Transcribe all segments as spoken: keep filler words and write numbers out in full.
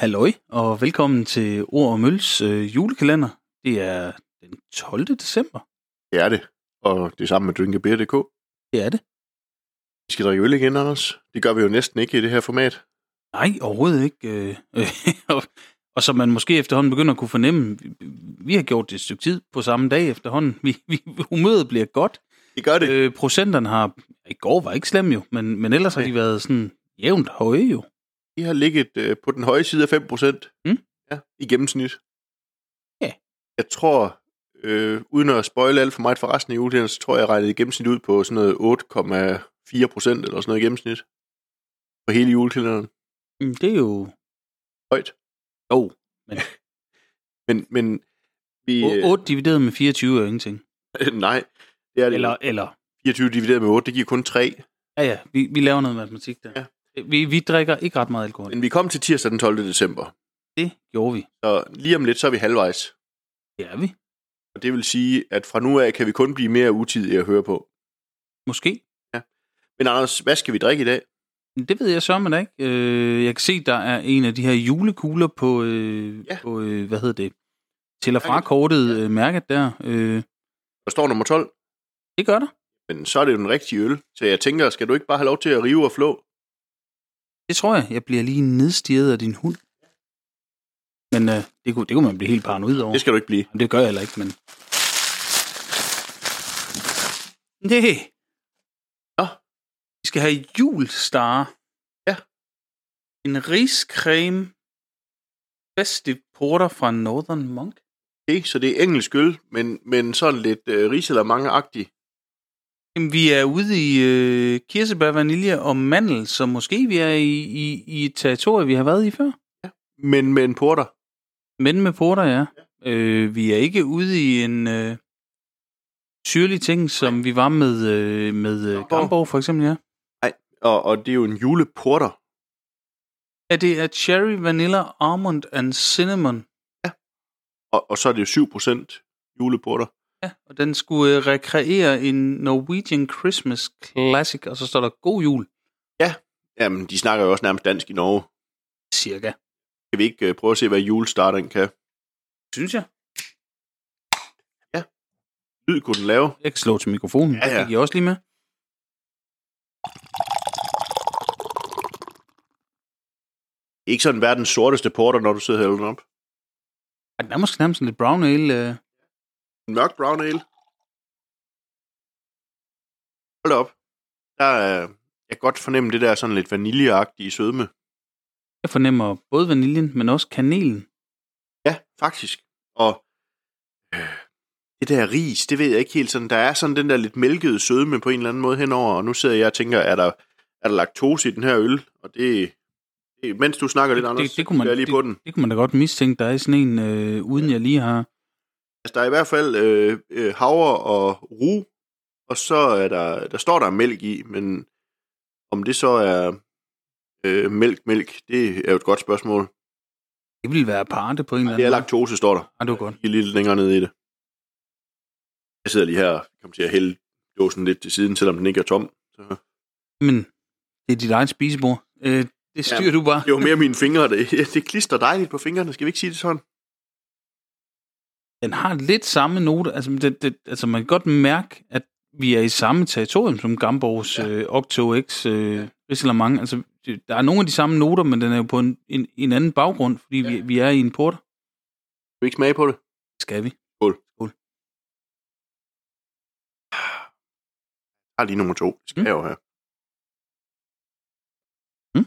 Halløj, og velkommen til Ord og Mølles øh, julekalender. Det er den tolvte december. Det er det, og det er sammen med drinkabeer punktum d k. Det er det. Vi skal drikke øl igen, Anders. Det gør vi jo næsten ikke i det her format. Nej, overhovedet ikke. Øh, og, og som man måske efterhånden begynder at kunne fornemme, vi, vi har gjort det et stykke tid på samme dag efterhånden. Vi, vi, humøret bliver godt. Det gør det. Øh, procenterne har, i går var ikke slemme jo, men, men ellers Nej. har de været sådan jævnt høje jo. De har ligget øh, på den høje side af fem procent Mm. ja, i gennemsnit. Ja. Jeg tror, øh, uden at spoile alt for meget for resten af juletiden, så tror jeg, jeg regnede i gennemsnit ud på sådan noget otte komma fire procent eller sådan noget i gennemsnit. For hele julekalenderen. Mm, Det er jo... Højt. Jo, men Men, men vi... øh, otte divideret med fireogtyve er ingenting. Øh, nej, det er det. Eller, eller fireogtyve divideret med otte, det giver kun tre. ja ja, vi, vi laver noget matematik der. Ja. Vi, vi drikker ikke ret meget alkohol. Men vi kom til tirsdag den tolvte december. Det gjorde vi. Så lige om lidt, så er vi halvvejs. Det er vi. Og det vil sige, at fra nu af kan vi kun blive mere utidige at høre på. Måske. Men Anders, hvad skal vi drikke i dag? Det ved jeg sørme da ikke. Øh, jeg kan se, der er en af de her julekugler på, øh, Ja. på øh, hvad hedder det, til og fra kortet øh, mærket der. Øh, Der står nummer tolv, det gør der. men så er det jo den rigtige øl. Så jeg tænker, skal du ikke bare have lov til at rive og flå? Det tror jeg. Jeg bliver lige nedstirret af din hund. Men øh, det, kunne, det kunne man blive helt paranoid over. Det skal du ikke blive. Men det gør jeg heller ikke, men... Nej. Nå. Vi skal have julestar. Ja. En riscreme festive porter fra Northern Monk. Okay, så det er engelsk øl, men, men sådan lidt øh, risalamande-agtig. Jamen, vi er ude i øh, kirsebær, vanilje og mandel, så måske vi er i, i, i et territorie, vi har været i før. Men med en porter. Men med porter, ja. Øh, vi er ikke ude i en øh, syrlig ting, som vi var med, øh, med øh, Gamborg, for eksempel, ja. Og, og det er jo en juleporter. Ja, det er cherry, vanilla, almond and cinnamon. Og, og så er det jo syv procent juleporter. Ja, og den skulle øh, rekreere en Norwegian Christmas Classic, og så står der god jul, Jamen, de snakker jo også nærmest dansk i Norge. cirka. Skal vi ikke øh, prøve at se, hvad julestarteren kan? Synes jeg. Lyd kunne den lave. Jeg kan slå til mikrofonen, Ja, ja. det fik I også lige med. Ikke sådan verdens sorteste porter, når du sidder og hælder den op. Ej, den er måske nærmest sådan lidt brown ale. Øh. En mørk brown ale. Hold da op. Der er, jeg kan godt fornemme det der sådan lidt vaniljeagtige sødme. Jeg fornemmer både vaniljen, men også kanelen. Ja, faktisk. Og øh, det der ris, det ved jeg ikke helt sådan. Der er sådan den der lidt mælkede sødme på en eller anden måde henover, og nu sidder jeg og tænker, er der, er der laktose i den her øl? Og det, det mens du snakker lidt, Det- Anders, det- det kunne man- så er jeg lige på den. Det kunne man da godt mistænke, der er i sådan en, øh, uden jeg lige har... Altså, der er i hvert fald øh, øh, havre og ru, og så er der, der står der mælk i, men om det så er øh, mælk, mælk, det er jo et godt spørgsmål. Det ville være parte på en eller Det anden er laktose, står der. Ja, det var godt. Lige lidt længere nede i det. Jeg sidder lige her og kommer til at hælde dåsen lidt til siden, selvom den ikke er tom. Så. Men det er dit eget spisebord. Øh, det styrer Ja, du bare. Det er jo mere mine fingre. Det, det klister dejligt på fingrene. Skal vi ikke sige det sådan? Den har lidt samme note. Altså, det, det, altså man kan godt mærke, at vi er i samme territorium som Gamborgs Ja. øh, Octo X øh, Risalamande. Altså, det, der er nogle af de samme noter, men den er jo på en, en, en anden baggrund, fordi ja. vi, vi er i en porter. Skal vi ikke smage på det? Skal vi? Skål. Skål. Jeg har lige nummer to. Det skal Mm. jeg jo have. Mm.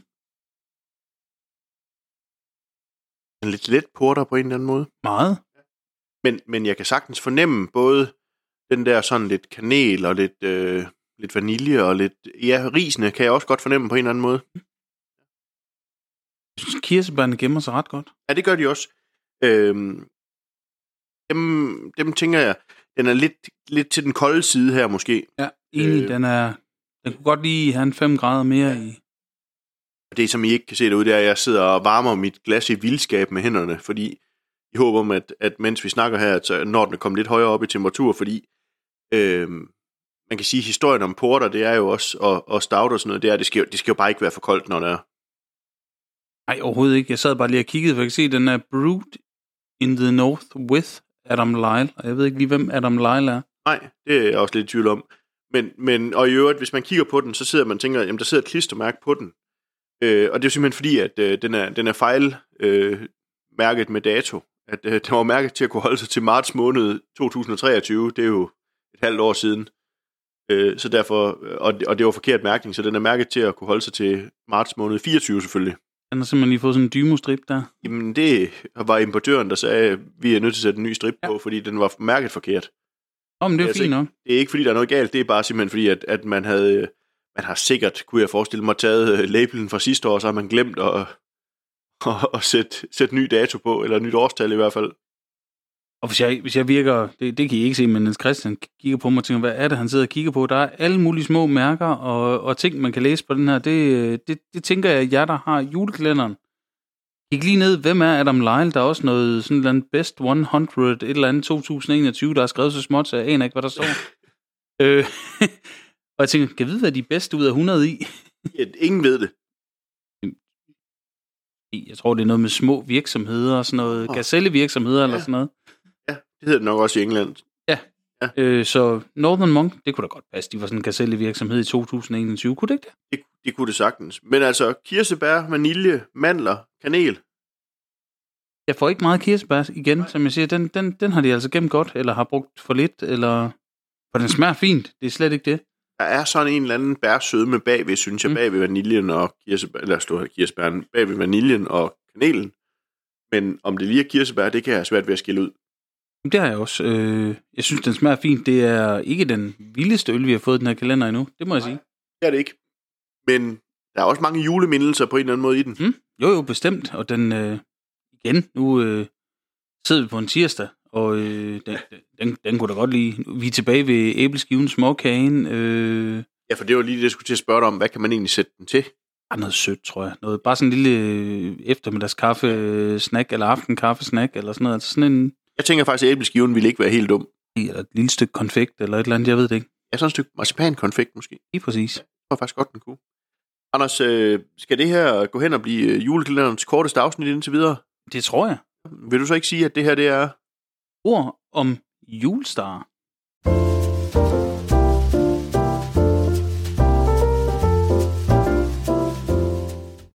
En lidt let porter på en eller anden måde. Meget. Men, men jeg kan sagtens fornemme både den der sådan lidt kanel og lidt, øh, lidt vanilje og lidt... Ja, risene kan jeg også godt fornemme på en eller anden måde. Jeg synes, kirsebærne gemmer sig ret godt. Ja, det gør de også. Øhm, dem, dem tænker jeg, den er lidt, lidt til den kolde side her måske. Ja, enig. Øh. Den er... Den kunne godt lige have en fem grader mere i... Det, som I ikke kan se derude, det er, at jeg sidder og varmer mit glas i vildskab med hænderne, fordi jeg håber om, at, at mens vi snakker her, så når den er kommet lidt højere op i temperatur, fordi øh, man kan sige, at historien om porter, det er jo også, og, og stout og sådan noget, det er, det skal, det skal jo bare ikke være for koldt, når det er. Nej, overhovedet ikke. Jeg sad bare lige og kiggede, for jeg kan se, at den er Brewed in the North with Adam Lyle. Og jeg ved ikke lige, hvem Adam Lyle er. Nej, det er jeg også lidt i tvivl om. Men, men, og i øvrigt, hvis man kigger på den, så sidder man og tænker, jamen der sidder et klistermærke på den. Øh, og det er simpelthen fordi, at øh, den er, den er fejl øh, mærket med dato. At øh, den var mærket til at kunne holde sig til marts måned to tusind og treogtyve. Det er jo et halvt år siden. Øh, så derfor, og, og det var forkert mærkning, så den er mærket til at kunne holde sig til marts måned fireogtyve selvfølgelig. Han har simpelthen lige fået sådan en dymostrip der. Jamen det var importøren, der sagde, at vi er nødt til at sætte en ny strip ja. på, fordi den var mærket forkert. Åh, men det er jo altså fint ikke, nok. Det er ikke, fordi der er noget galt, det er bare simpelthen fordi, at, at man havde, man har sikkert, kunne jeg forestille mig, taget labelen fra sidste år, så har man glemt at, at, at sætte, sætte ny dato på, eller nyt årstal i hvert fald. Og hvis jeg, hvis jeg virker, det, det kan I ikke se, men Niels Christian kigger på mig og tænker, hvad er det, han sidder og kigger på? Der er alle mulige små mærker og, og ting, man kan læse på den her. Det, det, det tænker jeg, jer der har julekalenderen. Kig lige ned, hvem er Adam Lyle? Der er også noget sådan noget best hundrede, et eller andet to tusind og enogtyve, der er skrevet så småt, så jeg aner ikke, hvad der står. øh, og jeg tænker, kan jeg vide, hvad de er bedste ud af hundrede i? Ja, ingen ved det. Jeg tror, det er noget med små virksomheder og sådan noget, oh. gazellevirksomheder ja. eller sådan noget. Ja, det hedder det nok også i England. Ja, ja. Øh, så Northern Monk, det kunne da godt passe, de var sådan en gazellevirksomhed i to tusind og enogtyve, kunne det ikke det? det? Det kunne det sagtens. Men altså, kirsebær, vanilje, mandler, kanel. Jeg får ikke meget kirsebær igen, Nej. som jeg siger, den, den, den har de altså gemt godt, eller har brugt for lidt, eller... For den smager fint, det er slet ikke det. Der er sådan en eller anden bærsødme bagved, synes jeg, mm. bagved vaniljen og kirsebær, eller stå her kirsebæren, bagved vaniljen og kanelen. Men om det lige er kirsebær, det kan jeg have svært ved at skille ud. Det har jeg også. Øh, jeg synes, den smager fint. Det er ikke den vildeste øl, vi har fået den her kalender endnu. Det må jeg sige. Det er det ikke. Men der er også mange julemindelser på en eller anden måde i den. Mm. Jo, jo, bestemt. Og den, øh, igen, nu øh, sidder vi på en tirsdag, og øh, den, den, den kunne da godt lide. Vi er tilbage ved æbleskiven, småkagen. Øh, ja, for det var lige det, jeg skulle til at spørge dig om. Hvad kan man egentlig sætte den til? Ah, noget sødt, tror jeg. Noget, bare sådan en lille eftermiddagskaffe-snack, eller aftenkaffe-snack, eller sådan noget. Altså sådan en... Jeg tænker faktisk, at æbleskiven ville ikke være helt dum. Eller et lille stykke konfekt, eller et eller andet, jeg ved det ikke. Ja, sådan et stykke marcipan-konfekt måske. Lige præcis. Det var faktisk godt, den kunne. Anders, øh, skal det her gå hen og blive julekalenderens korteste afsnit indtil videre? Det tror jeg. Vil du så ikke sige, at det her det er... Ord om Julestar.